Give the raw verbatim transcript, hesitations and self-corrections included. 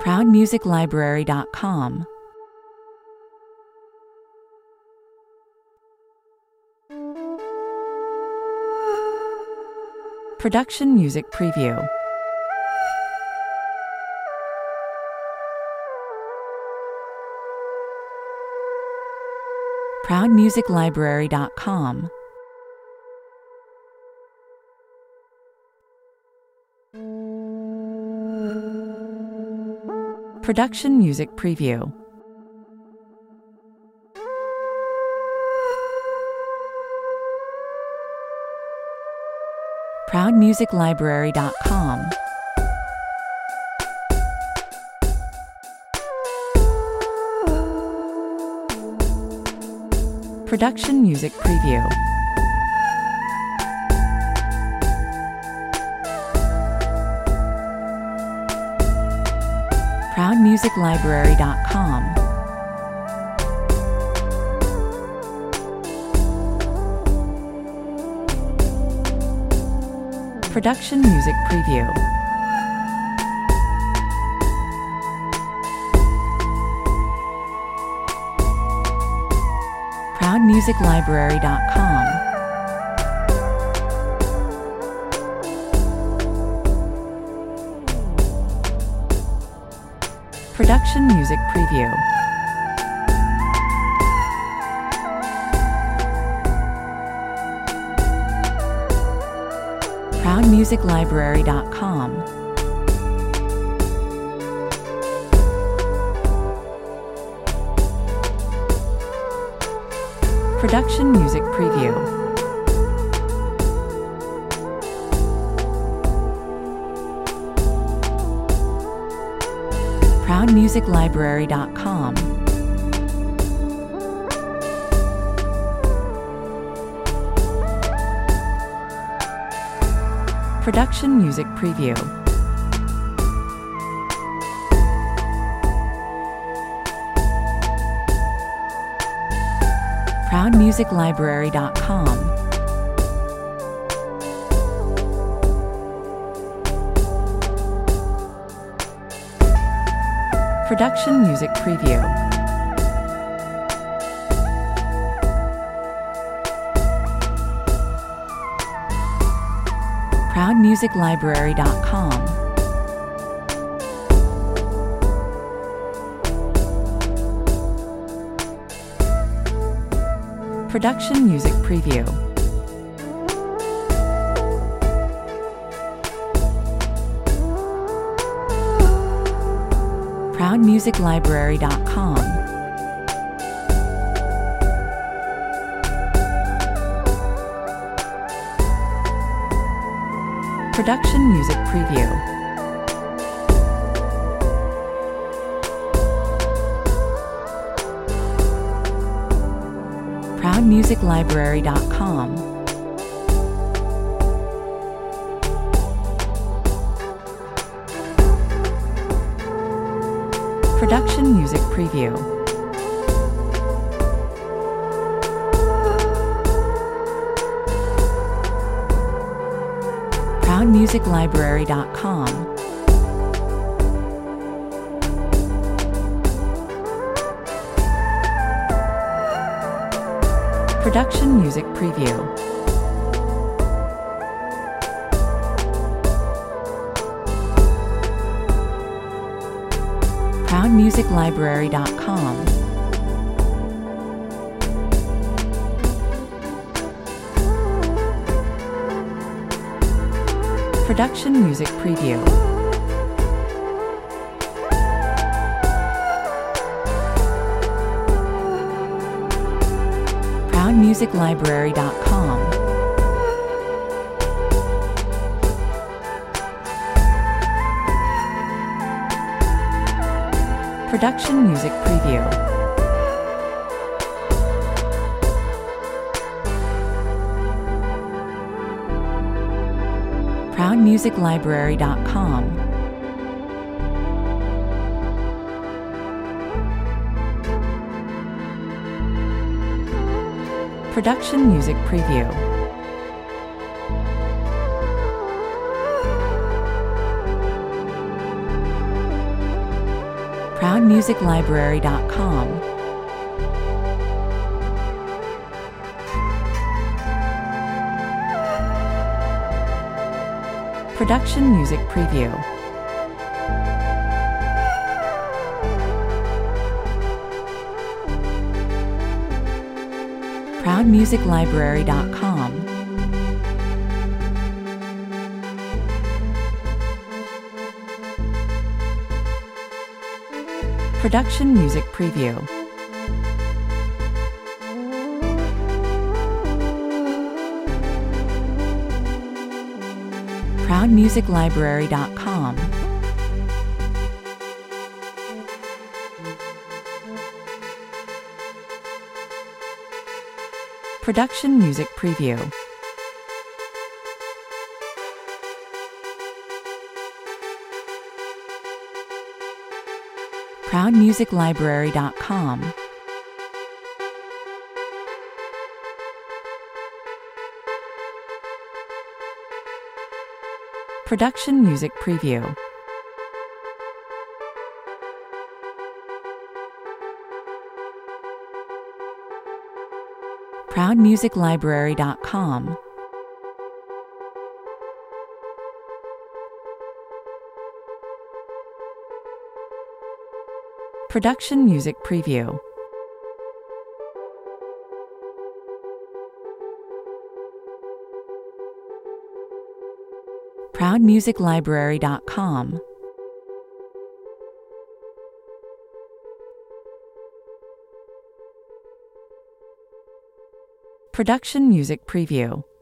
proud music library dot com. Production Music Preview. proud music library dot com. Production Music Preview. proud music library dot com. Production Music Preview. proud music library dot com. Production Music Preview. proud music library dot com. Production Music Preview. proud music library dot com. Production Music Preview. proud music library dot com. Production Music Preview. proud music library dot com. Production Music Preview. proud music library dot com. Production Music Preview. proud music library dot com. Production Music Preview. proud music library dot com. Production Music Preview. proud music library dot com. Production Music Preview. proud music library dot com. Production Music Preview. proud music library dot com. Production Music Preview. proud music library dot com. Production Music Preview. proud music library dot com. Production Music Preview. proud music library dot com. Production Music Preview. proud music library dot com. Production Music Preview. proud music library dot com. Production Music Preview. proud music library dot com. Production Music Preview. proud music library dot com. Production Music Preview.